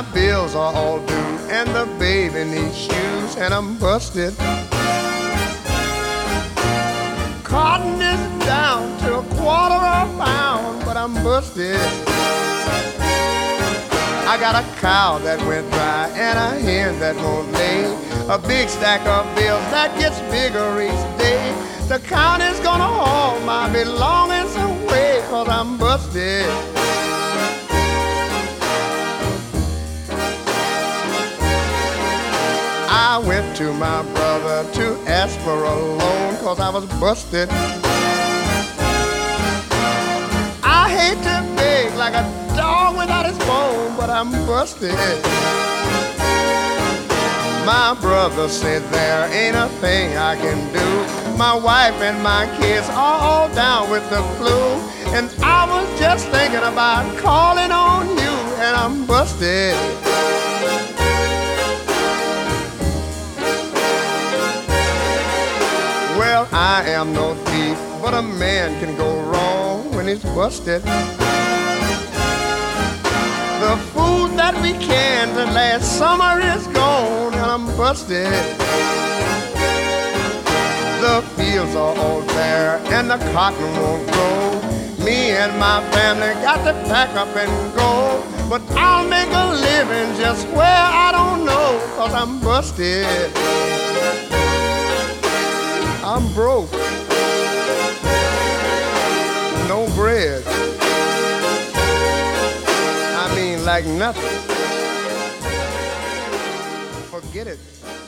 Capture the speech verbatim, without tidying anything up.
My bills are all due, and the baby needs shoes, and I'm busted. Cotton is down to a quarter of a pound, but I'm busted. I got a cow that went dry and a hen that won't lay. A big stack of bills that gets bigger each day. The county's gonna haul my belongings away, 'cause I'm busted. I went to my brother to ask for a loan, 'cause I was busted. I hate to beg like a dog without his bone, but I'm busted. My brother said there ain't a thing I can do. My wife and my kids are all down with the flu, and I was just thinking about calling on you, and I'm busted. Well, I am no thief, but a man can go wrong when he's busted. The food that we canned last summer is gone, and I'm busted. The fields are all bare, and the cotton won't grow. Me and my family got to pack up and go, but I'll make a living just where I don't know, 'cause I'm busted. I'm broke. No bread. I mean, like nothing. Forget it.